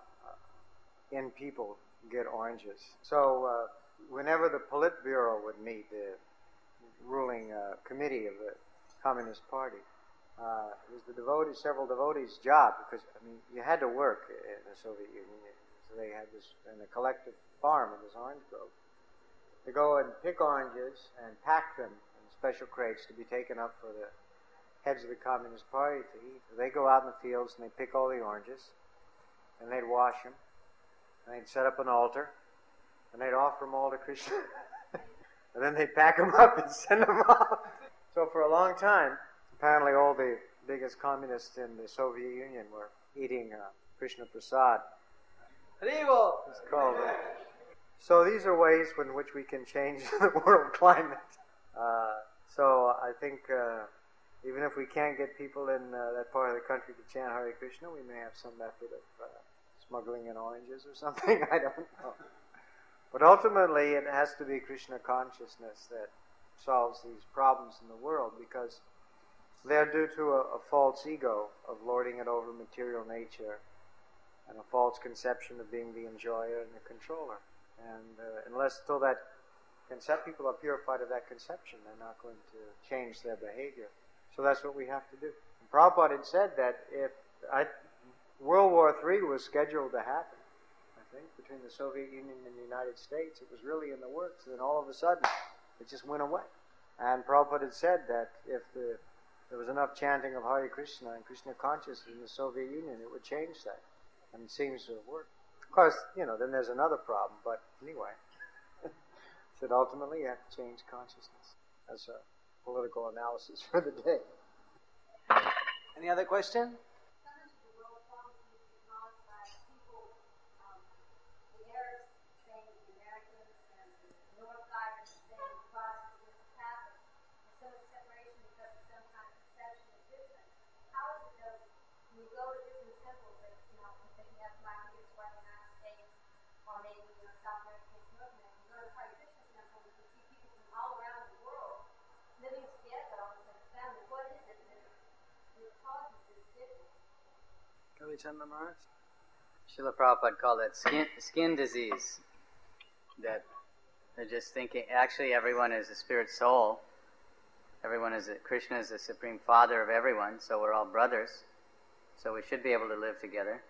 in people get oranges. So uh, whenever the Politburo would meet, the ruling uh, committee of the Communist Party, uh, it was the devotees, several devotees' job, because I mean you had to work in the Soviet Union, so they had this in a collective farm in this orange grove, to go and pick oranges and pack them in special crates to be taken up for the heads of the Communist Party to eat. They go out in the fields and they pick all the oranges, and they'd wash them. And they'd set up an altar, and they'd offer them all to Krishna. And then they'd pack them up and send them off. So for a long time, apparently all the biggest communists in the Soviet Union were eating uh, Krishna Prasad. Haribo! It's called. Uh, so these are ways in which we can change the world climate. Uh, so I think uh, even if we can't get people in uh, that part of the country to chant Hare Krishna, we may have some method of uh, smuggling in oranges or something, I don't know. But ultimately it has to be Krishna consciousness that solves these problems in the world, because they're due to a, a false ego of lording it over material nature and a false conception of being the enjoyer and the controller. And uh, unless till that concept, people are purified of that conception, they're not going to change their behavior. So that's what we have to do. And Prabhupada had said that if I World War Three was scheduled to happen, I think, between the Soviet Union and the United States. It was really in the works, and then all of a sudden, it just went away. And Prabhupada had said that if the, there was enough chanting of Hare Krishna and Krishna consciousness in the Soviet Union, it would change that. And it seems to have worked. Of course, you know, then there's another problem, but anyway. Said ultimately you have to change consciousness. That's a political analysis for the day. Any other question? Kavichandra Maharaj? Srila Prabhupada called it skin, skin disease. That they're just thinking, actually everyone is a spirit soul. Everyone is, a, Krishna is the Supreme Father of everyone, so we're all brothers. So we should be able to live together.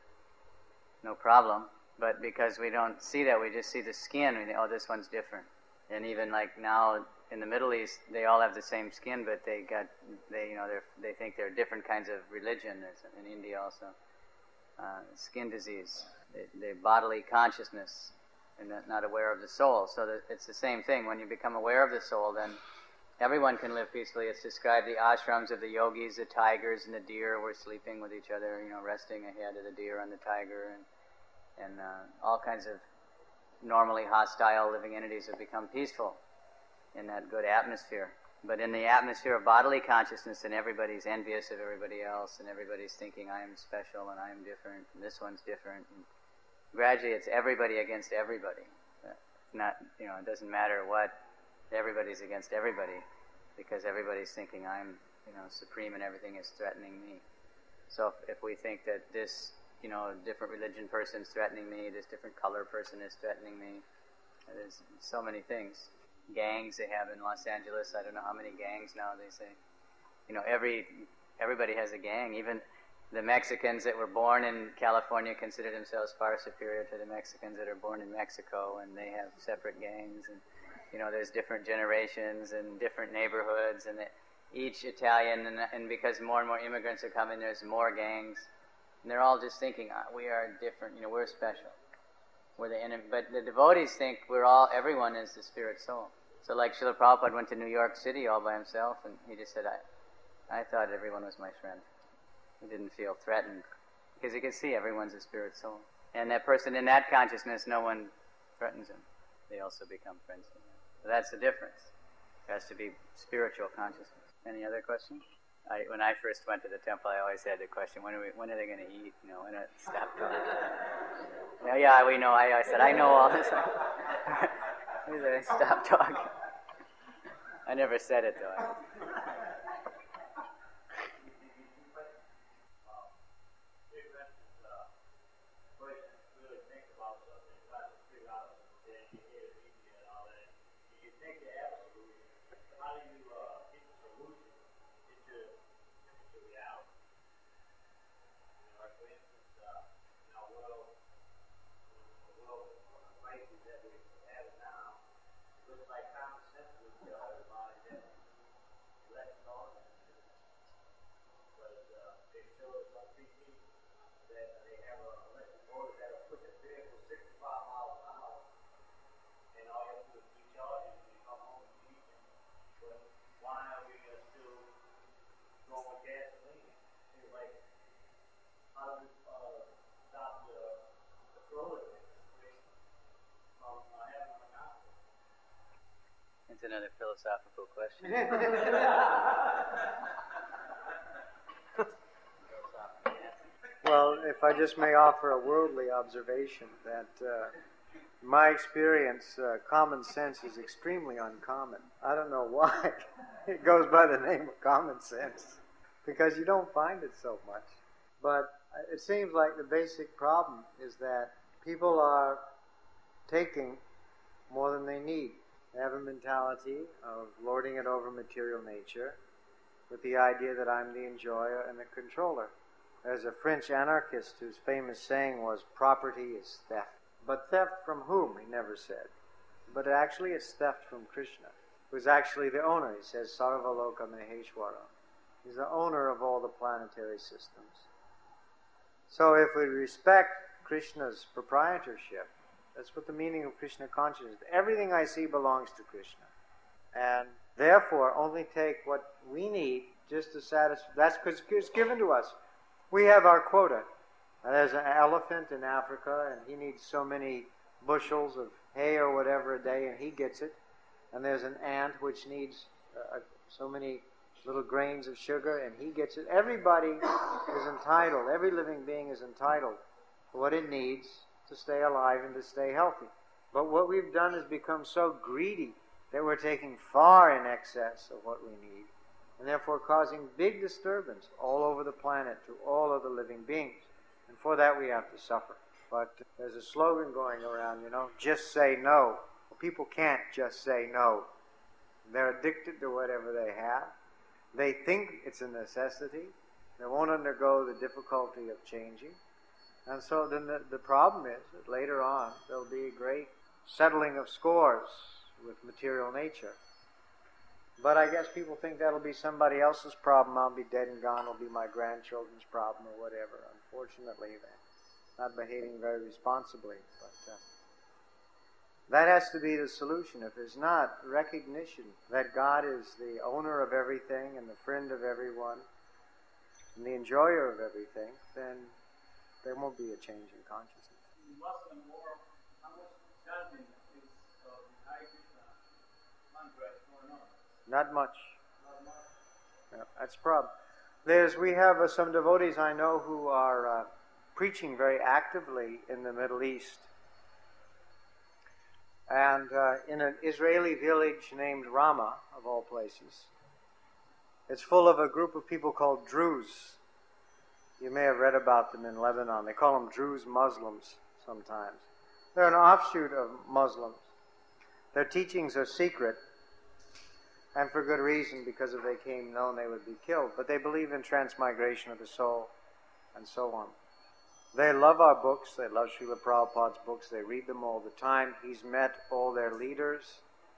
No problem. But because we don't see that, we just see the skin, we think, oh, this one's different. And even like now in the Middle East, they all have the same skin, but they got, they, you know, they're, they think they're different kinds of religion. There's in India also. Uh, skin disease, the, the bodily consciousness, and not, not aware of the soul. So that it's the same thing. When you become aware of the soul, then everyone can live peacefully. It's described the ashrams of the yogis, the tigers and the deer were sleeping with each other, you know, resting ahead of the deer on the tiger, and and uh, all kinds of normally hostile living entities have become peaceful in that good atmosphere. But in the atmosphere of bodily consciousness, then everybody's envious of everybody else, and everybody's thinking, I am special, and I am different, and this one's different. And gradually, it's everybody against everybody. Not, you know, it doesn't matter what, everybody's against everybody, because everybody's thinking, I'm, you know, supreme, and everything is threatening me. So if, if we think that this, you know, different religion person's threatening me, this different color person is threatening me, there's so many things. Gangs they have in Los Angeles. I don't know how many gangs now they say. You know, every everybody has a gang. Even the Mexicans that were born in California consider themselves far superior to the Mexicans that are born in Mexico, and they have separate gangs. And you know, there's different generations and different neighborhoods, and it, each Italian, and, and because more and more immigrants are coming, there's more gangs, and they're all just thinking, ah, we are different, you know, we're special. We're the enemy. But the devotees think we're all, everyone is the spirit soul. So like Srila Prabhupada went to New York City all by himself, and he just said, I, I thought everyone was my friend. He didn't feel threatened, because he could see everyone's a spirit soul. And that person in that consciousness, no one threatens him. They also become friends. So that's the difference. It has to be spiritual consciousness. Any other questions? I, when I first went to the temple, I always had the question, when are, we, when are they going to eat? You know, when are they stop talking? yeah, yeah, we know. I, I said, I know all this. When are they stop talking? I never said it, though. It's another philosophical question. Well, if I just may offer a worldly observation, that uh, in my experience, uh, common sense is extremely uncommon. I don't know why it goes by the name of common sense, because you don't find it so much. But it seems like the basic problem is that people are taking more than they need. They have a mentality of lording it over material nature with the idea that I'm the enjoyer and the controller. There's a French anarchist whose famous saying was, property is theft. But theft from whom, he never said. But actually it's theft from Krishna, who's actually the owner. He says, Sarvaloka Maheshwara. He's the owner of all the planetary systems. So if we respect Krishna's proprietorship, that's what the meaning of Krishna consciousness is. Everything I see belongs to Krishna. And therefore only take what we need just to satisfy. That's because it's given to us. We have our quota. Now, there's an elephant in Africa, and he needs so many bushels of hay or whatever a day, and he gets it. And there's an ant which needs uh, so many little grains of sugar, and he gets it. Everybody is entitled, every living being is entitled to what it needs to stay alive and to stay healthy. But what we've done is become so greedy that we're taking far in excess of what we need, and therefore causing big disturbance all over the planet to all of the living beings. And for that we have to suffer. But there's a slogan going around, you know, just say no. Well, people can't just say no. They're addicted to whatever they have. They think it's a necessity. They won't undergo the difficulty of changing. And so then the, the problem is that later on there'll be a great settling of scores with material nature. But I guess people think that'll be somebody else's problem. I'll be dead and gone. It'll be my grandchildren's problem or whatever. Unfortunately, they're not behaving very responsibly. But uh, that has to be the solution. If there's not recognition that God is the owner of everything and the friend of everyone and the enjoyer of everything, then there won't be a change in consciousness. In Muslim war, how much chanting is of the Hare Krishna mantra going on? Not much. Not much. Yeah, that's the problem. There's, we have uh, some devotees I know who are uh, preaching very actively in the Middle East. And uh, in an Israeli village named Ramah, of all places, it's full of a group of people called Druze. You may have read about them in Lebanon. They call them Druze Muslims sometimes. They're an offshoot of Muslims. Their teachings are secret, and for good reason, because if they came known, they would be killed. But they believe in transmigration of the soul, and so on. They love our books. They love Srila Prabhupada's books. They read them all the time. He's met all their leaders.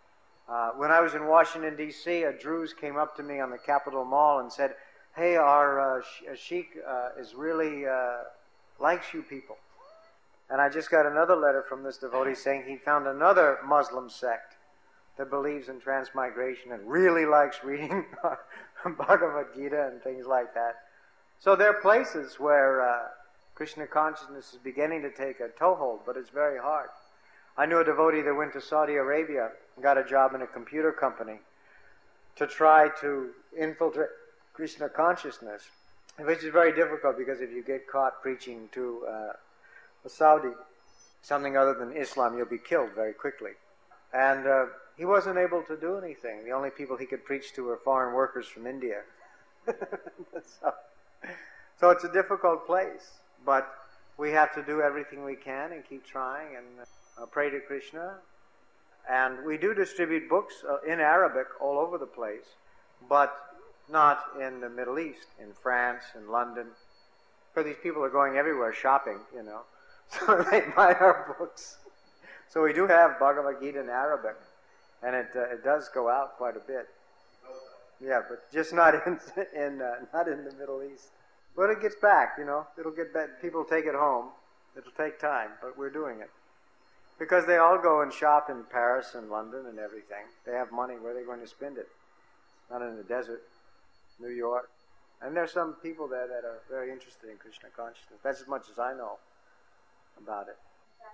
Uh, when I was in Washington, D C, a Druze came up to me on the Capitol Mall and said, hey, our uh, sheikh uh, is really uh, likes you people. And I just got another letter from this devotee saying he found another Muslim sect that believes in transmigration and really likes reading Bhagavad Gita and things like that. So there are places where uh, Krishna consciousness is beginning to take a toehold, but it's very hard. I knew a devotee that went to Saudi Arabia and got a job in a computer company to try to infiltrate Krishna consciousness, which is very difficult because if you get caught preaching to uh, a Saudi something other than Islam, you'll be killed very quickly. And uh, he wasn't able to do anything. The only people he could preach to were foreign workers from India. so, so it's a difficult place, but we have to do everything we can and keep trying and uh, pray to Krishna. And we do distribute books uh, in Arabic all over the place, but not in the Middle East, in France, in London, because these people are going everywhere shopping, you know, so they buy our books. So we do have Bhagavad Gita in Arabic, and it uh, it does go out quite a bit. Yeah, but just not in in uh, not in the Middle East. But it gets back, you know. It'll get back. People take it home. It'll take time, but we're doing it because they all go and shop in Paris and London and everything. They have money. Where are they going to spend it? Not in the desert, New York. And there's some people there that are very interested in Krishna consciousness. That's as much as I know about it.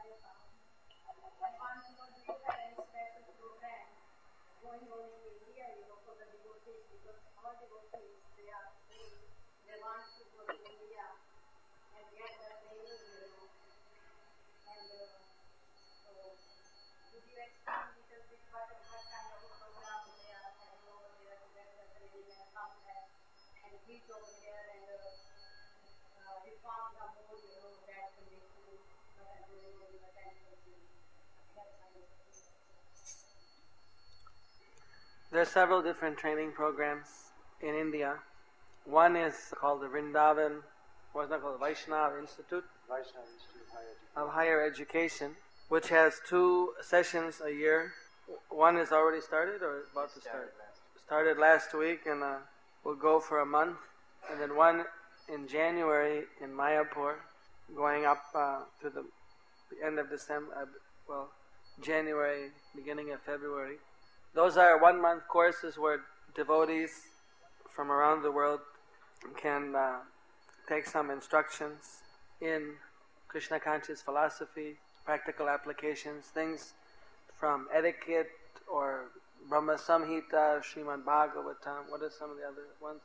There are several different training programs in India. One is called the Vrindavan, what's not called the Vaishnava Institute Vaishnava Institute of Higher Education. of Higher Education, which has two sessions a year. One is already started or about to start? Started last week and uh, will go for a month. And then one in January in Mayapur, going up uh, to the, the end of December, uh, well, January, beginning of February. Those are one-month courses where devotees from around the world can uh, take some instructions in Krishna conscious philosophy, practical applications, things from etiquette or Brahma Samhita, Srimad Bhagavatam. What are some of the other ones?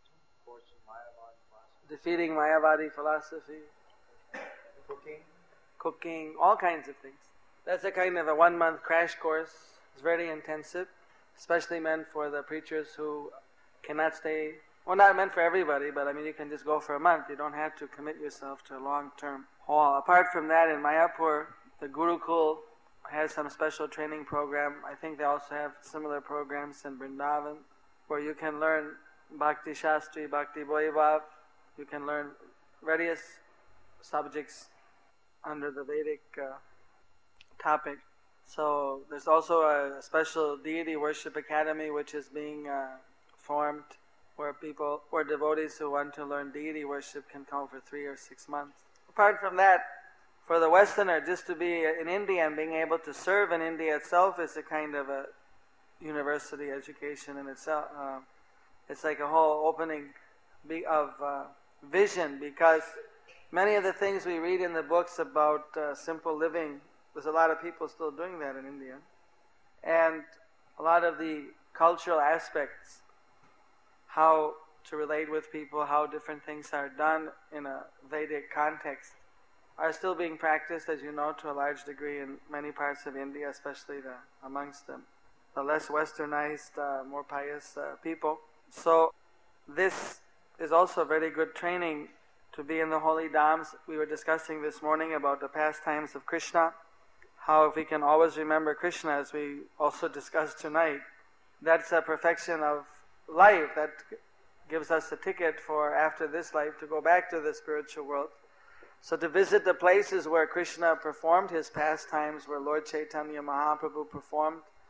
Defeating Mayavadi philosophy, Cooking. cooking, all kinds of things. That's a kind of a one-month crash course. It's very intensive, especially meant for the preachers who cannot stay, well, not meant for everybody, but I mean, you can just go for a month. You don't have to commit yourself to a long-term haul. Apart from that, in Mayapur, the Gurukul has some special training program. I think they also have similar programs in Vrindavan, where you can learn Bhakti Shastri, Bhakti Vaibhav. You can learn various subjects under the Vedic uh, topic. So there's also a special deity worship academy which is being uh, formed, where people, where devotees who want to learn deity worship can come for three or six months. Apart from that, for the Westerner, just to be in India and being able to serve in India itself is a kind of a university education in itself. Uh, it's like a whole opening of uh, vision, because many of the things we read in the books about uh, simple living, there's a lot of people still doing that in India. And a lot of the cultural aspects, how to relate with people, how different things are done in a Vedic context, are still being practiced, as you know, to a large degree in many parts of India, especially the, amongst them, the less westernized, uh, more pious uh, people. So this is also very good training to be in the holy dhams. We were discussing this morning about the pastimes of Krishna, how if we can always remember Krishna, as we also discussed tonight, that's a perfection of life that gives us a ticket for after this life to go back to the spiritual world. So to visit the places where Krishna performed his pastimes, where Lord Chaitanya Mahaprabhu performed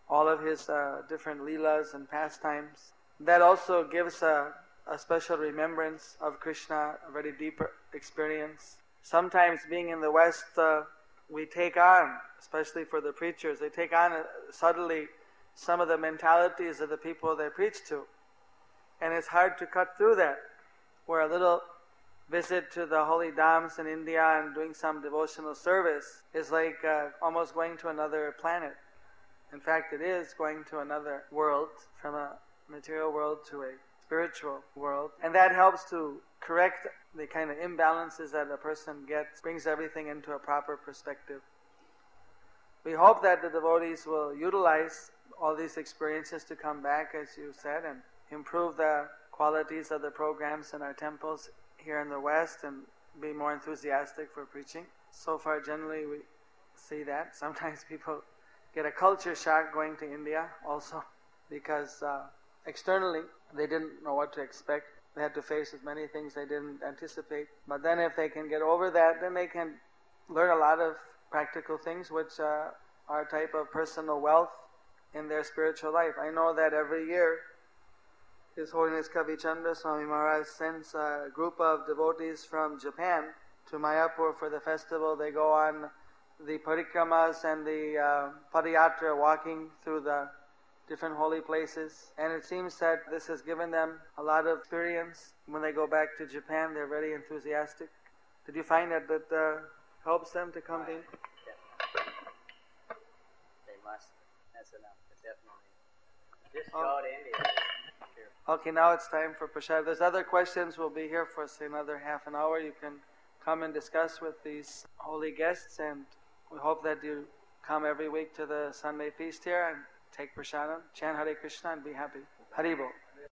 all of his uh, different leelas and pastimes. That also gives a, a special remembrance of Krishna, a very deep experience. Sometimes being in the West, uh, we take on, especially for the preachers, they take on uh, subtly some of the mentalities of the people they preach to. And it's hard to cut through that, where a little visit to the holy dhams in India and doing some devotional service is like uh, almost going to another planet. In fact, it is going to another world, from a material world to a spiritual world. And that helps to correct the kind of imbalances that a person gets, brings everything into a proper perspective. We hope that the devotees will utilize all these experiences to come back, as you said, and improve the qualities of the programs in our temples here in the West and be more enthusiastic for preaching. So far, generally, we see that. Sometimes people get a culture shock going to India also, because uh, externally they didn't know what to expect. They had to face as many things they didn't anticipate. But then if they can get over that, then they can learn a lot of practical things which uh, are a type of personal wealth in their spiritual life. I know that every year His Holiness Kavichandra Swami Maharaj sends a group of devotees from Japan to Mayapur for the festival. They go on the parikramas and the uh, padayatra, walking through the different holy places. And it seems that this has given them a lot of experience. When they go back to Japan, they're very enthusiastic. Did you find that that uh, helps them to come to India? They must. That's enough. Definitely. Just Oh. go to India. Sure. Okay, now it's time for prashad. If there's other questions, we'll be here for say another half an hour. You can come and discuss with these holy guests, and we hope that you come every week to the Sunday feast here and take prasadam, chant Hare Krishna, and be happy. Haribol.